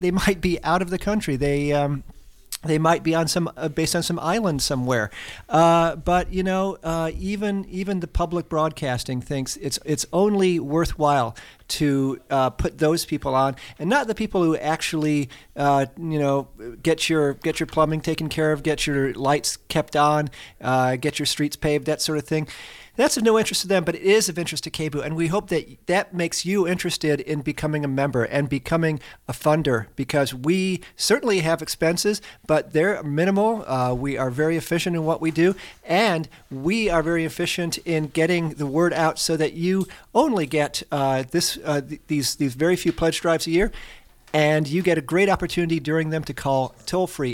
they might be out of the country. They might be on based on some island somewhere, but even the public broadcasting thinks it's only worthwhile to put those people on, and not the people who actually get your plumbing taken care of, get your lights kept on, get your streets paved, that sort of thing. That's of no interest to them, but it is of interest to KBOO, and we hope that makes you interested in becoming a member and becoming a funder, because we certainly have expenses, but they're minimal. We are very efficient in what we do, and we are very efficient in getting the word out so that you only get these very few pledge drives a year, and you get a great opportunity during them to call toll-free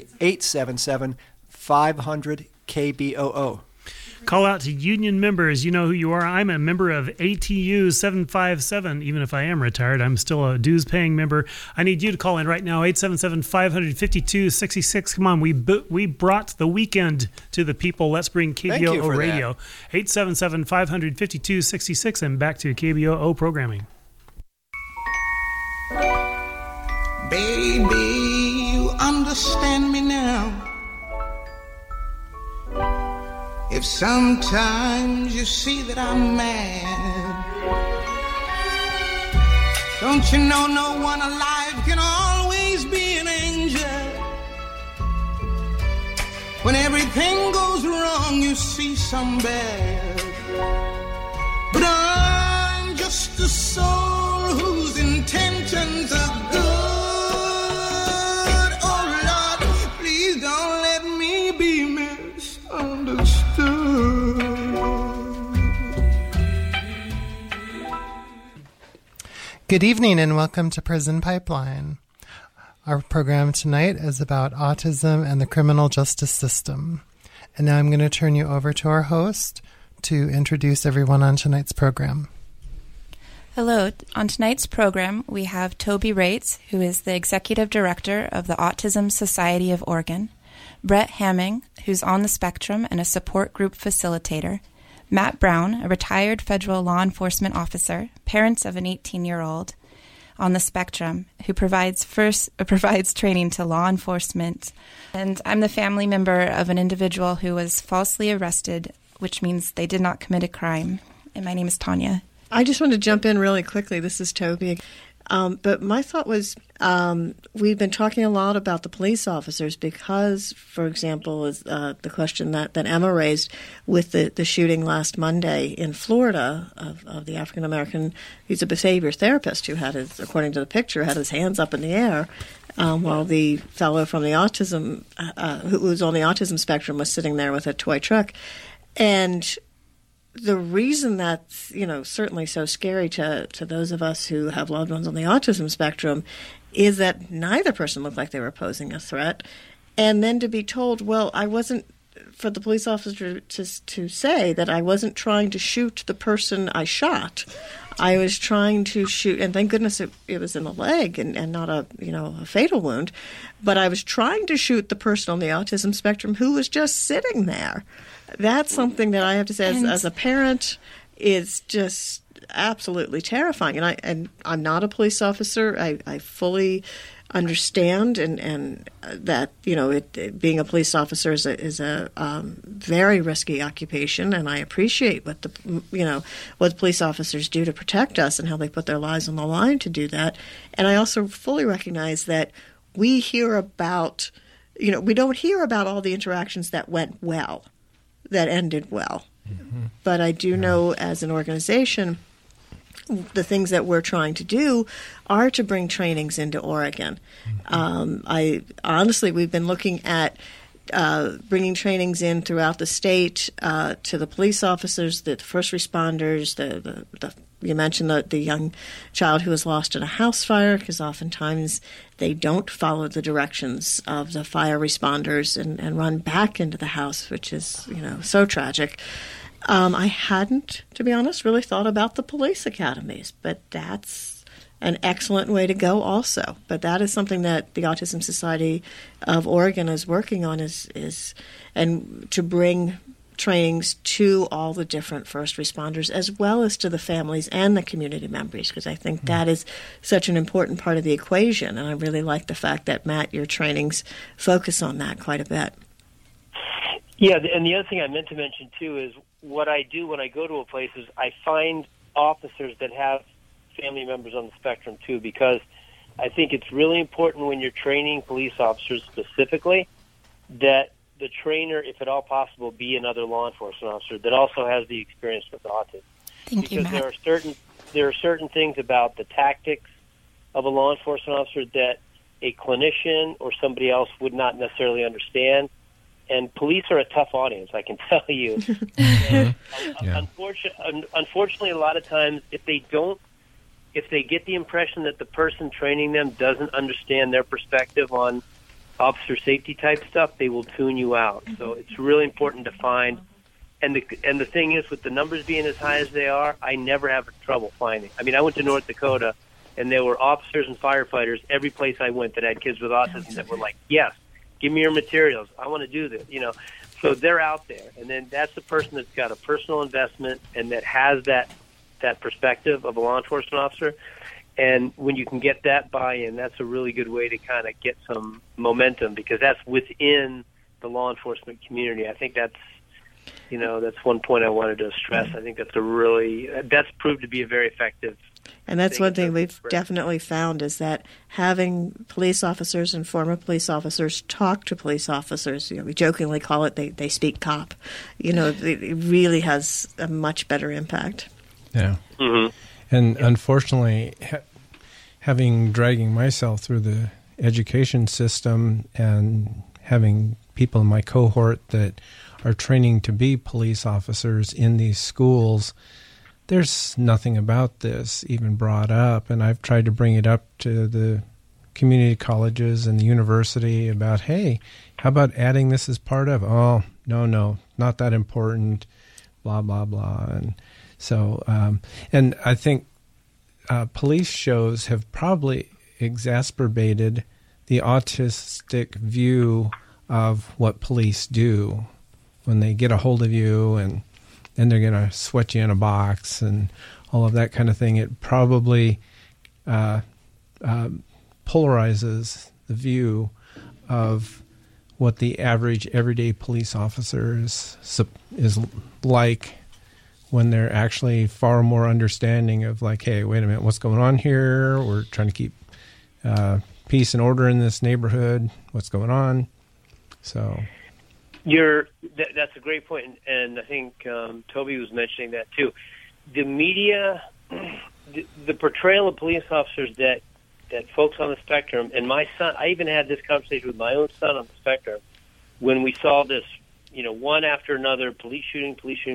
877-500-KBOO. Call out to union members. You know who you are. I'm a member of ATU 757. Even if I am retired, I'm still a dues-paying member. I need you to call in right now, 877-500-5266. Come on, we brought the weekend to the people. Let's bring KBOO Radio. 877-500-5266, and back to KBOO programming. Baby, you understand me now. If sometimes you see that I'm mad, don't you know no one alive can always be an angel? When everything goes wrong, you see some bad. But I'm just a soul whose intentions are good. Oh Lord, please don't let me be misunderstood. Good evening and welcome to Prison Pipeline. Our program tonight is about autism and the criminal justice system. And now I'm going to turn you over to our host to introduce everyone on tonight's program. Hello. On tonight's program, we have Toby Rates, who is the Executive Director of the Autism Society of Oregon, Brett Hamming, who's on the spectrum and a support group facilitator, Matt Brown, a retired federal law enforcement officer, parents of an 18-year-old on the spectrum, who provides training to law enforcement. And I'm the family member of an individual who was falsely arrested, which means they did not commit a crime. And my name is Tanya. I just want to jump in really quickly. This is Toby. But my thought was, we've been talking a lot about the police officers because, for example, is the question that Emma raised with the shooting last Monday in Florida of the African-American, he's a behavior therapist who had his, according to the picture, had his hands up in the air while the fellow from the autism, who was on the autism spectrum, was sitting there with a toy truck. And the reason that's, certainly so scary to those of us who have loved ones on the autism spectrum is that neither person looked like they were posing a threat. And then to be told, well, I wasn't, for the police officer to say that I wasn't trying to shoot the person I shot. I was trying to shoot, and thank goodness it was in the leg and not a fatal wound, but I was trying to shoot the person on the autism spectrum who was just sitting there. That's something that I have to say as a parent is just absolutely terrifying. And I'm not a police officer. I fully understand and that being a police officer is a very risky occupation, and I appreciate what the police officers do to protect us and how they put their lives on the line to do that. And I also fully recognize that we hear about we don't hear about all the interactions that went well, that ended well. Mm-hmm. But I do know as an organization, the things that we're trying to do are to bring trainings into Oregon. Mm-hmm. We've been looking at bringing trainings in throughout the state to the police officers, the first responders, you mentioned the young child who was lost in a house fire, because oftentimes they don't follow the directions of the fire responders and run back into the house, which is, so tragic. I hadn't, to be honest, really thought about the police academies, but that's an excellent way to go also. But that is something that the Autism Society of Oregon is working on is and to bring trainings to all the different first responders, as well as to the families and the community members, because I think that is such an important part of the equation. And I really like the fact that, Matt, your trainings focus on that quite a bit. Yeah, and the other thing I meant to mention, too, is what I do when I go to a place is I find officers that have family members on the spectrum, too, because I think it's really important when you're training police officers specifically that the trainer, if at all possible, be another law enforcement officer that also has the experience with autism. Thank you, Matt. Because there are certain things about the tactics of a law enforcement officer that a clinician or somebody else would not necessarily understand. And police are a tough audience, I can tell you. Unfortunately, a lot of times, if they get the impression that the person training them doesn't understand their perspective on officer safety type stuff, they will tune you out. So it's really important to find. And the thing is, with the numbers being as high as they are, I never have trouble finding. I mean, I went to North Dakota, and there were officers and firefighters every place I went that had kids with autism that were like, yes, give me your materials. I want to do this, So they're out there. And then that's the person that's got a personal investment and that has that perspective of a law enforcement officer. And when you can get that buy-in, that's a really good way to kind of get some momentum, because that's within the law enforcement community. I think that's one point I wanted to stress. I think that's proved to be a very effective. And that's one thing we've definitely found, is that having police officers and former police officers talk to police officers, we jokingly call it they speak cop, it really has a much better impact. Yeah. Mm-hmm. And unfortunately, dragging myself through the education system and having people in my cohort that are training to be police officers in these schools, there's nothing about this even brought up. And I've tried to bring it up to the community colleges and the university about, hey, how about adding this as part of? Oh, no, not that important, blah, blah, blah. And so, and I think police shows have probably exacerbated the autistic view of what police do when they get a hold of you and then they're going to sweat you in a box and all of that kind of thing. It probably polarizes the view of what the average everyday police officer is like, when they're actually far more understanding of like, hey, wait a minute, what's going on here? We're trying to keep peace and order in this neighborhood. What's going on? So that's a great point, and I think Toby was mentioning that too. The media, the portrayal of police officers that folks on the spectrum, and my son, I even had this conversation with my own son on the spectrum when we saw this, one after another, police shooting,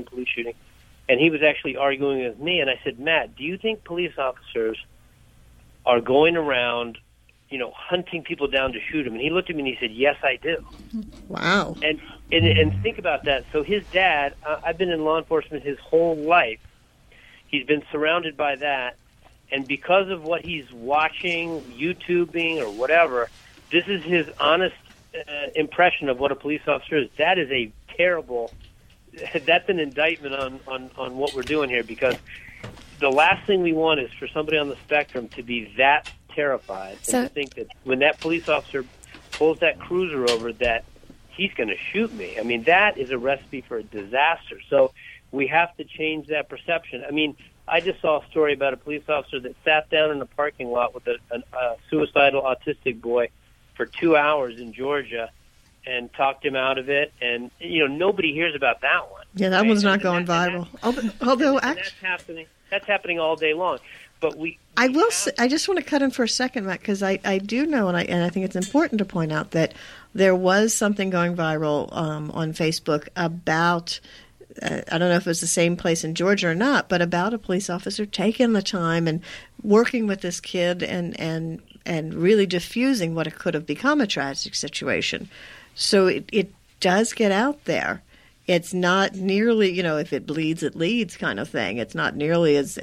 and he was actually arguing with me, and I said, Matt, do you think police officers are going around, hunting people down to shoot them? And he looked at me and he said, yes, I do. Wow. And think about that. So his dad, I've been in law enforcement his whole life. He's been surrounded by that. And because of what he's watching, YouTubing or whatever, this is his honest impression of what a police officer is. That is a terrible... That's an indictment on what we're doing here, because the last thing we want is for somebody on the spectrum to be that terrified and to think that when that police officer pulls that cruiser over that he's going to shoot me. I mean, that is a recipe for a disaster. So we have to change that perception. I mean, I just saw a story about a police officer that sat down in a parking lot with a suicidal autistic boy for 2 hours in Georgia and talked him out of it, and nobody hears about that one. Yeah, that one's not going viral. Although actually, that's happening all day long. But I just want to cut in for a second, Matt, because I do know, and I think it's important to point out that there was something going viral on Facebook about. I don't know if it was the same place in Georgia or not, but about a police officer taking the time and working with this kid and really diffusing what it could have become a tragic situation. So it does get out there. It's not nearly, if it bleeds, it leads kind of thing. It's not nearly as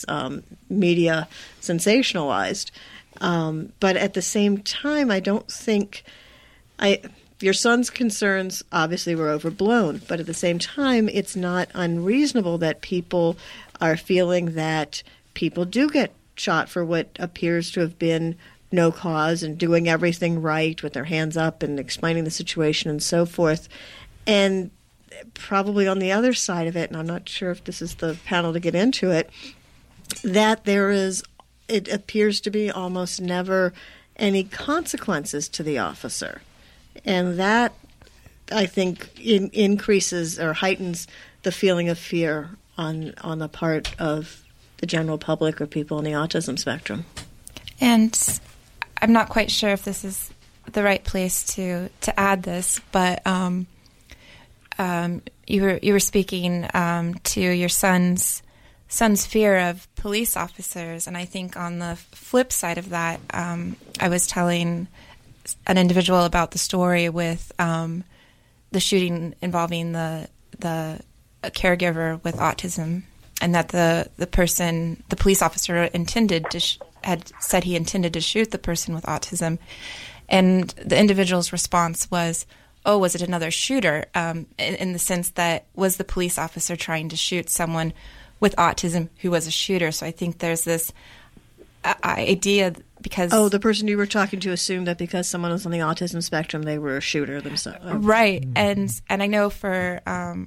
media sensationalized. But at the same time, I don't think your son's concerns obviously were overblown, but at the same time, it's not unreasonable that people are feeling that people do get shot for what appears to have been no cause and doing everything right with their hands up and explaining the situation and so forth. And probably on the other side of it, and I'm not sure if this is the panel to get into it, that it appears to be almost never any consequences to the officer. And that, I think, increases or heightens the feeling of fear on the part of the general public or people on the autism spectrum. And I'm not quite sure if this is the right place to add this, but you were speaking to your son's fear of police officers, and I think on the flip side of that, I was telling an individual about the story with the shooting involving the caregiver with autism, and that the police officer had said he intended to shoot the person with autism, and the individual's response was, "Oh, was it another shooter?" In the sense that, was the police officer trying to shoot someone with autism who was a shooter? So I think there's this idea because... Oh, the person you were talking to assumed that because someone was on the autism spectrum, they were a shooter themselves. Right. And I know for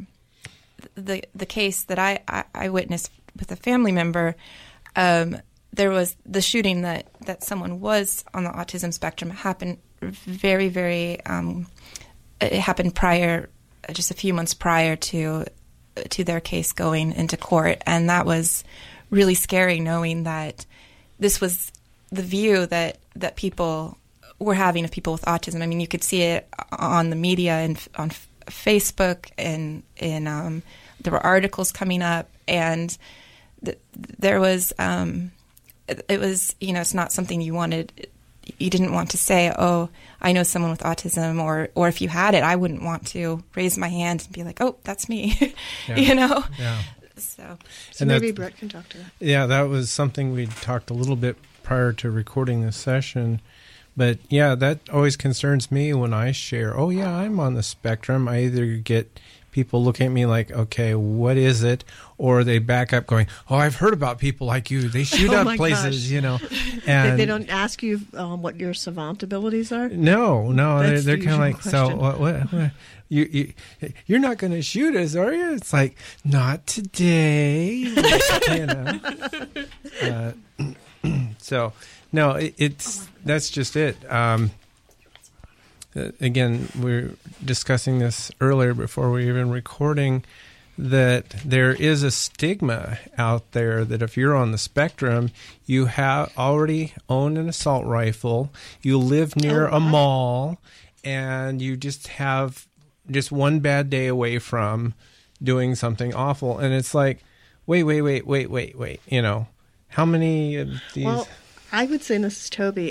the case that I witnessed with a family member, there was the shooting that someone was on the autism spectrum happened very, very... it happened just a few months prior to their case going into court, and that was really scary, knowing that this was the view that people were having of people with autism. I mean, you could see it on the media and on Facebook, and there were articles coming up, and there was it was, it's not something you didn't want to say, "Oh, I know someone with autism," or if you had it, I wouldn't want to raise my hand and be like, "Oh, that's me," Yeah. Yeah. So maybe Brett can talk to that. Yeah, that was something we talked a little bit prior to recording this session. But yeah, that always concerns me when I share, "Oh yeah, I'm on the spectrum." I either get people look at me like, "Okay, what is it?" Or they back up going, "Oh, I've heard about people like you. They shoot up places, And they don't ask you what your savant abilities are? No, they're kind of like, question. "So what you're not going to shoot us, are you?" It's like, "Not today." So no, that's just it. Again, we're discussing this earlier before we were even recording, that there is a stigma out there that if you're on the spectrum, you have already owned an assault rifle, you live near a mall, and you just have just one bad day away from doing something awful. And it's like, wait. How many of these? Well, I would say, and this is Toby,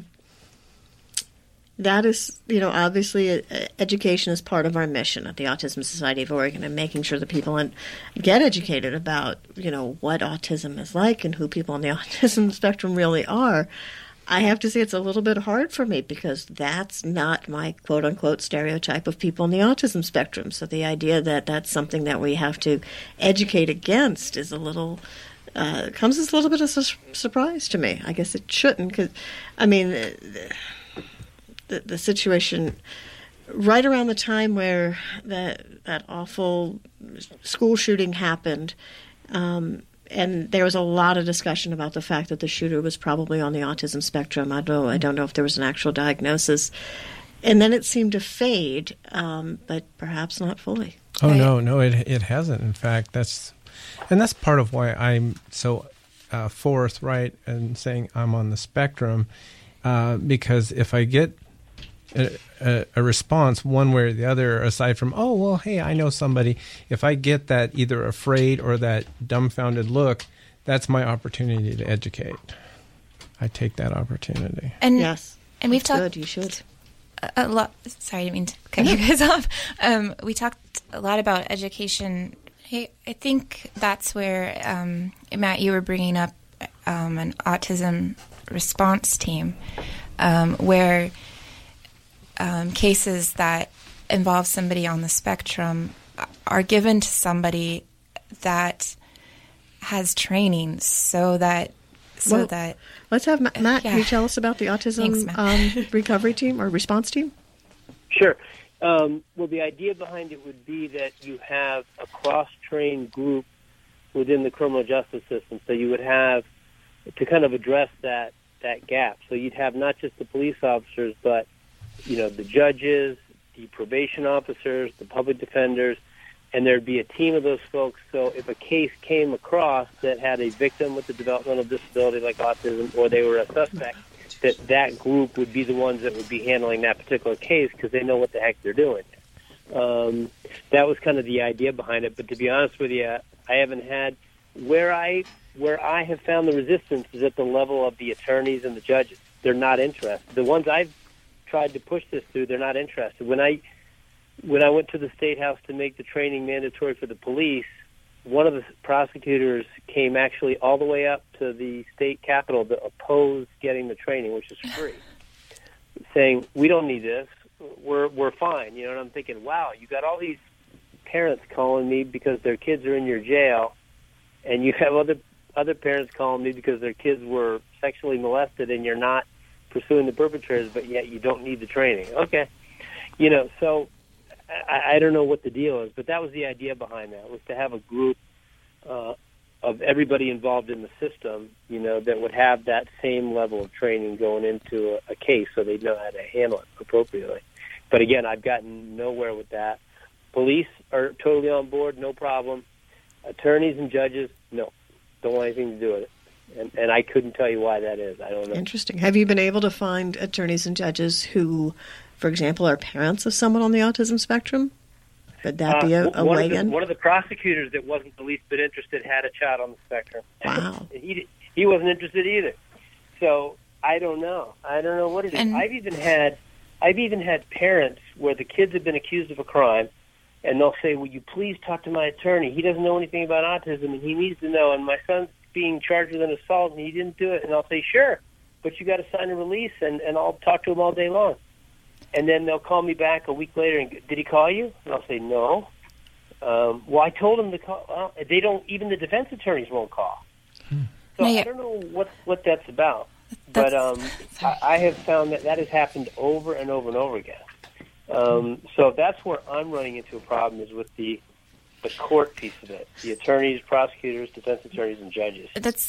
that is, obviously education is part of our mission at the Autism Society of Oregon, and making sure that people get educated about, what autism is like and who people on the autism spectrum really are. I have to say it's a little bit hard for me because that's not my quote-unquote stereotype of people on the autism spectrum. So the idea that that's something that we have to educate against is a little... comes as a little bit of a surprise to me. I guess it shouldn't, because, the situation right around the time where that awful school shooting happened, and there was a lot of discussion about the fact that the shooter was probably on the autism spectrum. I don't know if there was an actual diagnosis, and then it seemed to fade, but perhaps not fully. Oh no, it hasn't. In fact, that's part of why I'm so forthright in saying I'm on the spectrum, because if I get a response one way or the other, aside from, "Oh, well, hey, I know somebody," if I get that either afraid or that dumbfounded look, that's my opportunity to educate. I take that opportunity. And yes, and we've talked. Good, you should. A lot. Sorry, I didn't mean to cut you guys off. We talked a lot about education. I think that's where, Matt, you were bringing up an autism response team, where cases that involve somebody on the spectrum are given to somebody that has training Let's have Matt. Yeah. Can you tell us about the autism Thanks, recovery team or response team? Sure. Well, the idea behind it would be that you have a cross-trained group within the criminal justice system. So you would have to kind of address that gap. So you'd have not just the police officers, but the judges, the probation officers, the public defenders, and there'd be a team of those folks. So if a case came across that had a victim with a developmental disability like autism, or they were a suspect, that group would be the ones that would be handling that particular case because they know what the heck they're doing. That was kind of the idea behind it. But to be honest with you, I haven't had where I have found the resistance is at the level of the attorneys and the judges. They're not interested. The ones I've tried to push this through, they're not interested. When I went to the State House to make the training mandatory for the police, one of the prosecutors came actually all the way up to the state capitol to oppose getting the training, which is free, saying, we don't need this. We're fine. And I'm thinking, wow, you got all these parents calling me because their kids are in your jail, and you have other parents calling me because their kids were sexually molested, and you're not pursuing the perpetrators, but yet you don't need the training. Okay. So I don't know what the deal is, but that was the idea behind that, was to have a group of everybody involved in the system, that would have that same level of training going into a case so they'd know how to handle it appropriately. But again, I've gotten nowhere with that. Police are totally on board, no problem. Attorneys and judges, no, don't want anything to do with it. And I couldn't tell you why that is. I don't know. Interesting. Have you been able to find attorneys and judges who, for example, are parents of someone on the autism spectrum? Could that be a way in? One of the prosecutors that wasn't the least bit interested had a child on the spectrum. Wow. He wasn't interested either. So I don't know. I don't know what it is. I've even had parents where the kids have been accused of a crime, and they'll say, will you please talk to my attorney? He doesn't know anything about autism, and he needs to know, and my son's being charged with an assault, and he didn't do it. And I'll say, sure, but you got to sign a release, and I'll talk to him all day long. And then they'll call me back a week later and, did he call you? And I'll say, no. Well, I told him to call. Well, they don't, even the defense attorneys won't call. So I don't know what that's about. But I have found that has happened over and over and over again. So that's where I'm running into a problem, is with the court piece of it. The attorneys, prosecutors, defense attorneys, and judges.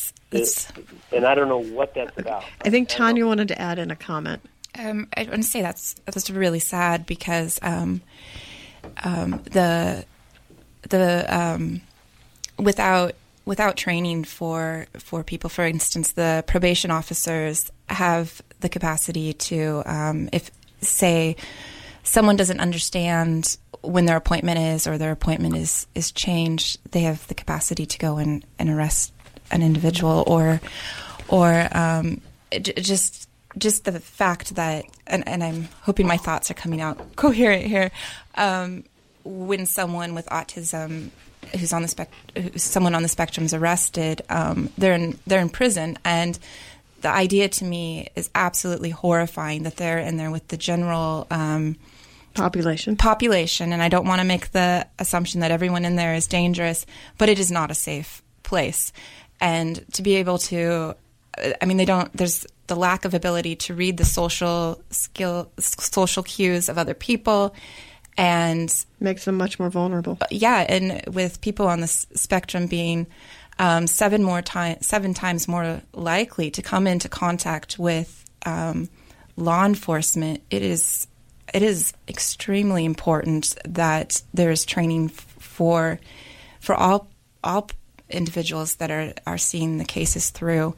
And I don't know what that's about. I think Tanya wanted to add in a comment. I want to say that's really sad, because without training for people, for instance, the probation officers have the capacity to, if say someone doesn't understand when their appointment is, or their appointment is changed, they have the capacity to go and arrest an individual, or just the fact that, and I'm hoping my thoughts are coming out coherent here, when someone with autism someone on the spectrum is arrested, they're in prison, and the idea to me is absolutely horrifying that they're in there with the general population, and I don't want to make the assumption that everyone in there is dangerous, but it is not a safe place. And to be able to, there's the lack of ability to read the social cues of other people, and makes them much more vulnerable. Yeah, and with people on the spectrum being 7 times more likely to come into contact with law enforcement, it is extremely important that there is training for all individuals that are seeing the cases through.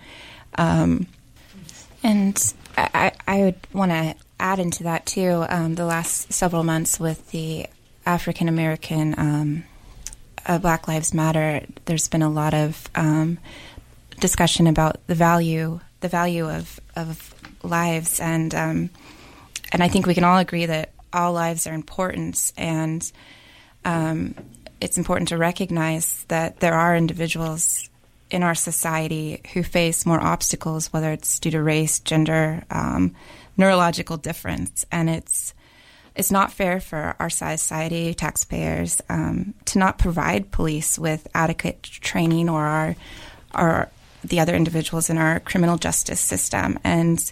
And I would want to add into that too. The last several months with the African American Black Lives Matter, there's been a lot of discussion about the value of lives, and I think we can all agree that all lives are important, and it's important to recognize that there are individuals in our society who face more obstacles, whether it's due to race, gender, neurological difference, and it's it's not fair for our society, taxpayers, to not provide police with adequate training, or the other individuals in our criminal justice system. And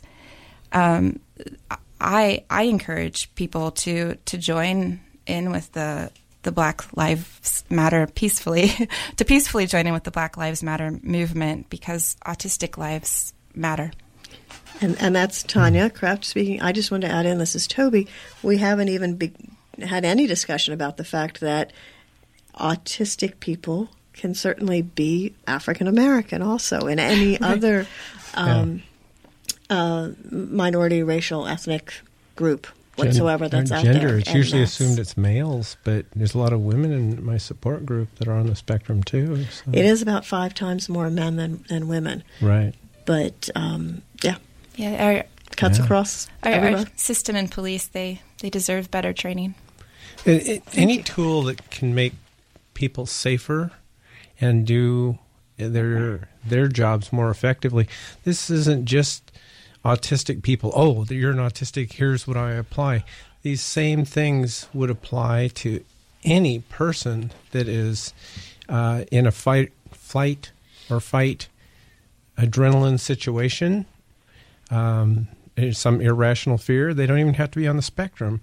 I encourage people to join in with the Black Lives Matter peacefully, to peacefully join in with the Black Lives Matter movement, because autistic lives matter. And that's Tanya Kraft speaking. I just want to add in, this is Toby. We haven't even had any discussion about the fact that autistic people can certainly be African American also, in any other minority, racial, ethnic group whatsoever that's out there. Gender, it's usually assumed it's males, but there's a lot of women in my support group that are on the spectrum too. So. It is about 5 times more men than women. Right. But, cuts across our system and police, they deserve better training. Any tool that can make people safer and do their jobs more effectively. This isn't just autistic people. Oh, you're an autistic, here's what I apply. These same things would apply to any person that is in a flight or fight adrenaline situation, some irrational fear. They don't even have to be on the spectrum.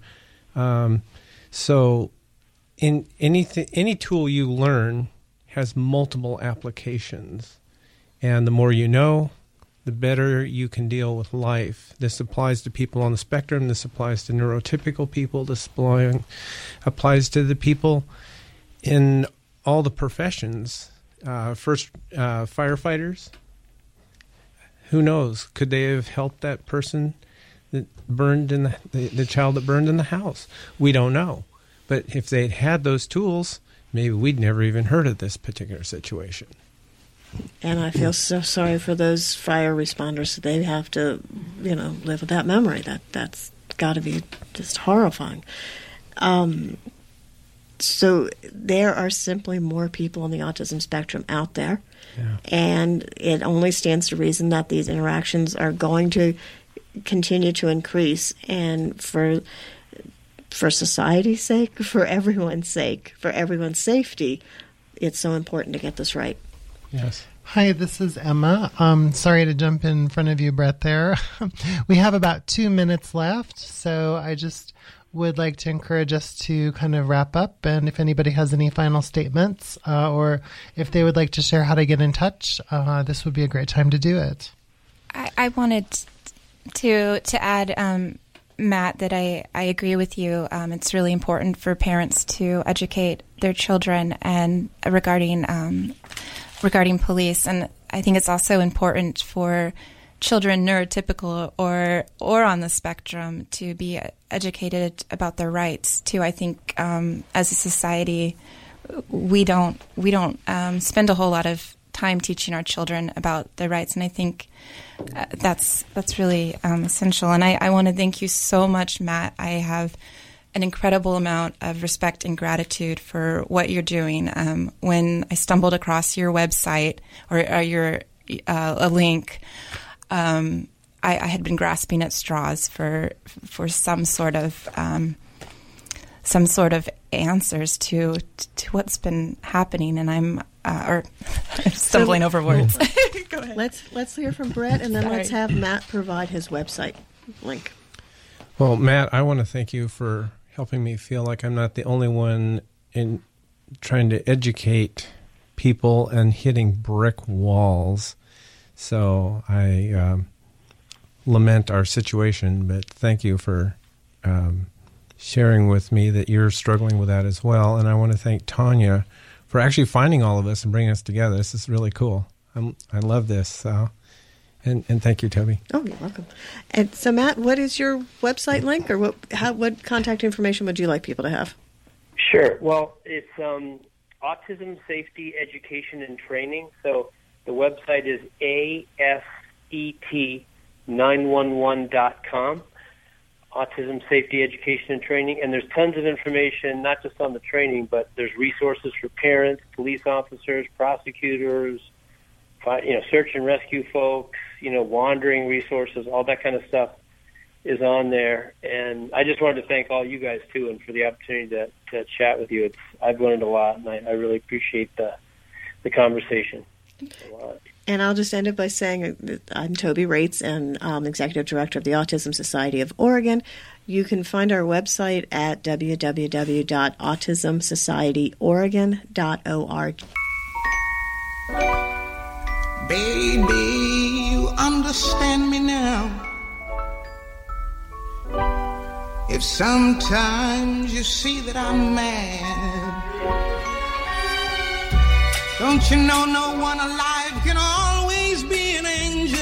So in any tool you learn has multiple applications. And the more you know, the better you can deal with life. This applies to people on the spectrum. This applies to neurotypical people. This applies to the people in all the professions. Firefighters. Who knows? Could they have helped that person that burned in the child that burned in the house? We don't know. But if they'd had those tools, maybe we'd never even heard of this particular situation. And I feel so sorry for those fire responders that they have to, live with that memory. That's got to be just horrifying. So there are simply more people on the autism spectrum out there. Yeah. And it only stands to reason that these interactions are going to continue to increase. And for society's sake, for everyone's sake, for everyone's safety, it's so important to get this right. Yes. Hi, this is Emma. Sorry to jump in front of you, Brett, there. We have about 2 minutes left, so I just would like to encourage us to kind of wrap up. And if anybody has any final statements or if they would like to share how to get in touch, this would be a great time to do it. I wanted to add, Matt, that I agree with you. It's really important for parents to educate their children and regarding police, and I think it's also important for children neurotypical or on the spectrum to be educated about their rights too. I think as a society we don't spend a whole lot of time teaching our children about their rights, and I think that's really essential. And I want to thank you so much, Matt. I have an incredible amount of respect and gratitude for what you're doing. When I stumbled across your website or your a link, I had been grasping at straws for some sort of answers to what's been happening, and I'm stumbling over words. Go ahead. Let's hear from Brett, and then let's have Matt provide his website link. Well, Matt, I want to thank you for helping me feel like I'm not the only one in trying to educate people and hitting brick walls. So I lament our situation, but thank you for sharing with me that you're struggling with that as well. And I want to thank Tanya for actually finding all of us and bringing us together. This is really cool. I love this. So. And thank you, Toby. Oh, you're welcome. And so, Matt, what is your website link, or what contact information would you like people to have? Sure. Well, it's Autism Safety Education and Training. So the website is ASET911.com, Autism Safety Education and Training. And there's tons of information, not just on the training, but there's resources for parents, police officers, prosecutors, search and rescue folks, wandering resources, all that kind of stuff. is on there. And I just wanted to thank all you guys, too, and for the opportunity to chat with you. I've learned a lot, and I really appreciate the conversation a lot. And I'll just end it by saying that I'm Toby Rates, and I'm Executive Director of the Autism Society of Oregon. You can find our website at www.autismsocietyoregon.org. Baby, you understand me now. If sometimes you see that I'm mad, don't you know no one alive can always be an angel?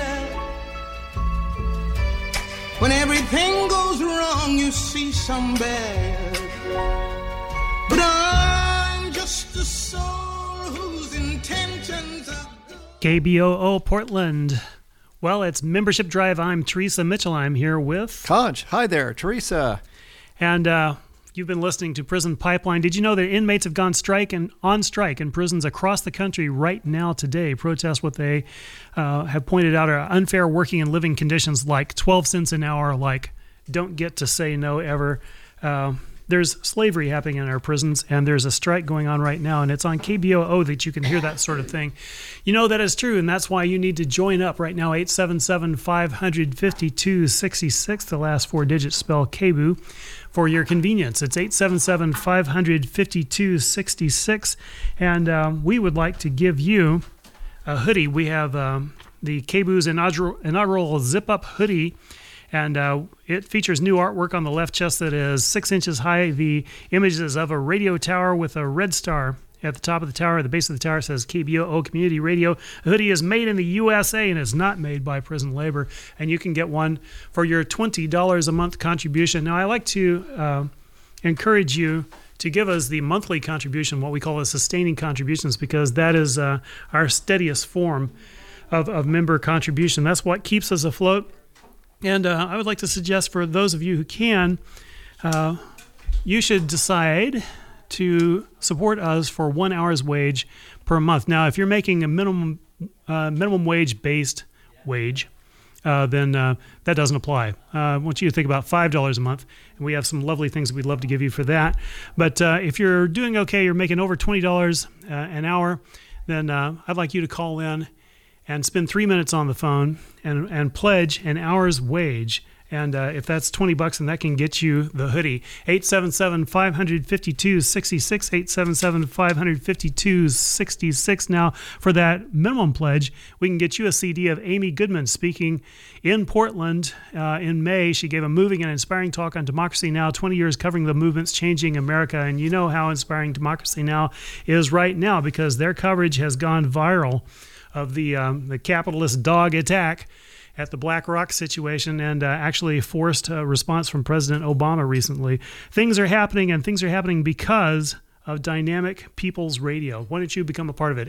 When everything goes wrong, you see some bad. But I'm just a soul whose intentions are good. KBOO Portland. Well, it's Membership Drive. I'm Teresa Mitchell. I'm here with Conch. Hi there, Teresa. And you've been listening to Prison Pipeline. Did you know that inmates have gone on strike in prisons across the country right now today, protest what they have pointed out are unfair working and living conditions, like 12 cents an hour, like don't get to say no ever. There's slavery happening in our prisons, and there's a strike going on right now, and it's on KBOO that you can hear that sort of thing. You know that is true, and that's why you need to join up right now. 877-552-66, the last four digits spell KBOO, for your convenience. It's 877-552-66, and we would like to give you a hoodie. We have the KBOO's inaugural zip-up hoodie, and it features new artwork on the left chest that is 6 inches high. The image is of a radio tower with a red star at the top of the tower. The base of the tower says KBOO Community Radio. The hoodie is made in the USA and is not made by prison labor. And you can get one for your $20 a month contribution. Now, I like to encourage you to give us the monthly contribution, what we call the sustaining contributions, because that is our steadiest form of member contribution. That's what keeps us afloat. And I would like to suggest for those of you who can, you should decide to support us for 1 hour's wage per month. Now, if you're making a minimum wage based wage, then that doesn't apply. I want you to think about $5 a month, and we have some lovely things we'd love to give you for that. But if you're doing okay, you're making over $20 an hour, then I'd like you to call in and spend 3 minutes on the phone and pledge an hour's wage. And if that's $20, then that can get you the hoodie. 877-552-66, 877-552-66. Now, for that minimum pledge, we can get you a CD of Amy Goodman speaking in Portland in May. She gave a moving and inspiring talk on Democracy Now!, 20 years covering the movements changing America. And you know how inspiring Democracy Now! Is right now, because their coverage has gone viral of the capitalist dog attack at the Black Rock situation, and actually forced a response from President Obama recently. Things are happening, and things are happening because of Dynamic People's Radio. Why don't you become a part of it?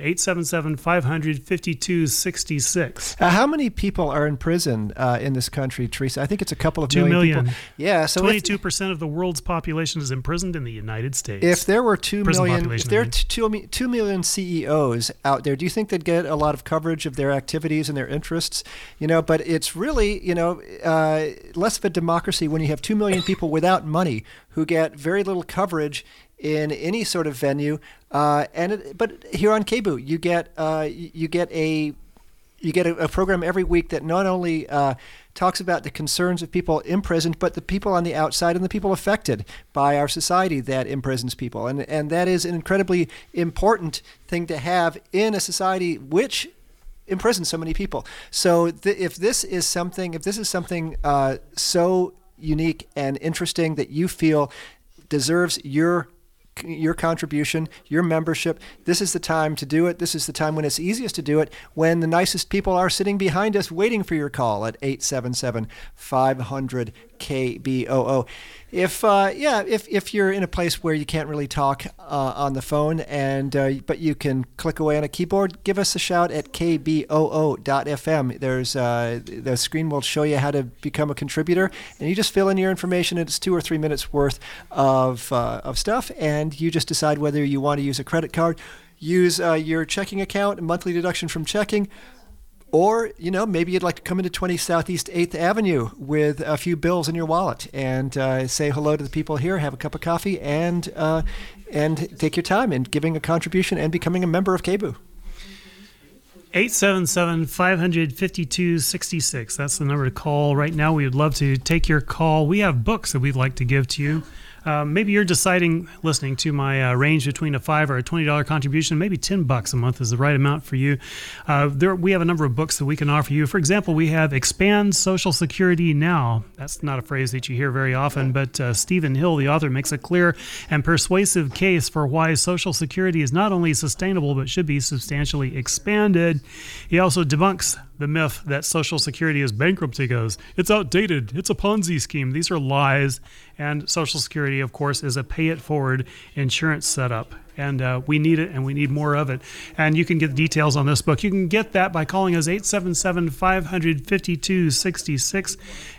877-552-66. How many people are in prison in this country, Teresa? I think it's a couple of 2 million people. Yeah, so 22% of the world's population is imprisoned in the United States. If there were 2 million, if there are 2 million CEOs out there, do you think they'd get a lot of coverage of their activities and their interests? You know, but it's really, less of a democracy when you have 2 million people without money who get very little coverage in any sort of venue, but here on KBOO, you get a program every week that not only talks about the concerns of people imprisoned, but the people on the outside and the people affected by our society that imprisons people, and that is an incredibly important thing to have in a society which imprisons so many people. So if this is something so unique and interesting that you feel deserves your contribution, your membership, this is the time to do it. This is the time when it's easiest to do it, when the nicest people are sitting behind us waiting for your call at 877-500-KBOO. If you're in a place where you can't really talk on the phone, but you can click away on a keyboard, give us a shout at kboo.fm. There's the screen will show you how to become a contributor, and you just fill in your information. It's 2 or 3 minutes worth of stuff, and you just decide whether you want to use a credit card, use your checking account, a monthly deduction from checking, Or, maybe you'd like to come into 20 Southeast 8th Avenue with a few bills in your wallet and say hello to the people here, have a cup of coffee, and take your time in giving a contribution and becoming a member of KBOO. 877-552-66. That's the number to call right now. We would love to take your call. We have books that we'd like to give to you. Maybe you're deciding, listening to my range between a $5 or a $20 contribution, maybe $10 a month is the right amount for you. We have a number of books that we can offer you. For example, we have Expand Social Security Now. That's not a phrase that you hear very often, but Stephen Hill, the author, makes a clear and persuasive case for why Social Security is not only sustainable, but should be substantially expanded. He also debunks the myth that Social Security is bankruptcy goes. It's outdated. It's a Ponzi scheme. These are lies. And Social Security, of course, is a pay-it-forward insurance setup. And we need it, and we need more of it. And you can get details on this book. You can get that by calling us 877-552-66,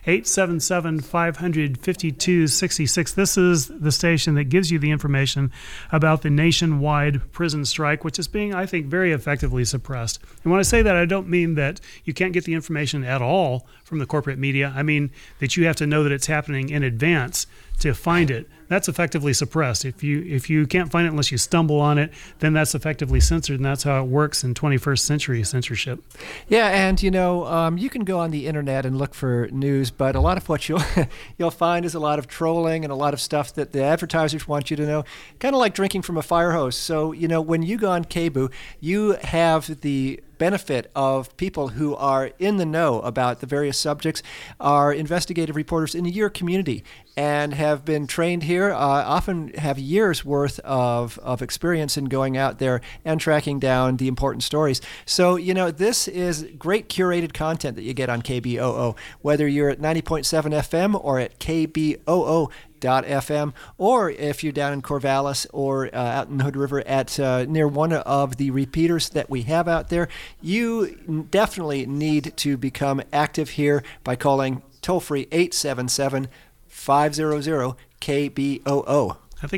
877-552-66. This is the station that gives you the information about the nationwide prison strike, which is being, I think, very effectively suppressed. And when I say that, I don't mean that you can't get the information at all from the corporate media. I mean that you have to know that it's happening in advance to find it. That's effectively suppressed. If you can't find it unless you stumble on it, then that's effectively censored, and that's how it works in 21st century censorship. Yeah, and you can go on the internet and look for news, but a lot of what you'll find is a lot of trolling and a lot of stuff that the advertisers want you to know, kind of like drinking from a fire hose. So, when you go on KBOO, you have the benefit of people who are in the know about the various subjects, are investigative reporters in your community and have been trained here, often have years worth of experience in going out there and tracking down the important stories. So, this is great curated content that you get on KBOO, whether you're at 90.7 FM or at KBOO.FM, or if you're down in Corvallis or out in Hood River at near one of the repeaters that we have out there, you definitely need to become active here by calling toll-free 877-500-KBOO.